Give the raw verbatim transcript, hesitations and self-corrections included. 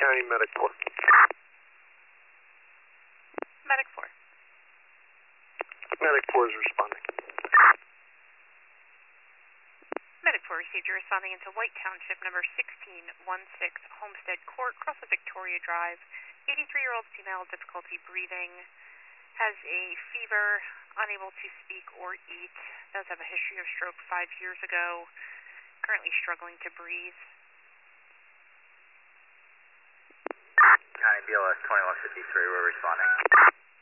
County Medic four. Medic four. Medic four is responding. Medic four received. You're responding into White Township, number sixteen one six, Homestead Court, across of Victoria Drive. eighty-three-year-old female, difficulty breathing, has a fever, unable to speak or eat, does have a history of stroke five years ago, currently struggling to breathe. County B L S twenty-one fifty-three, we're responding.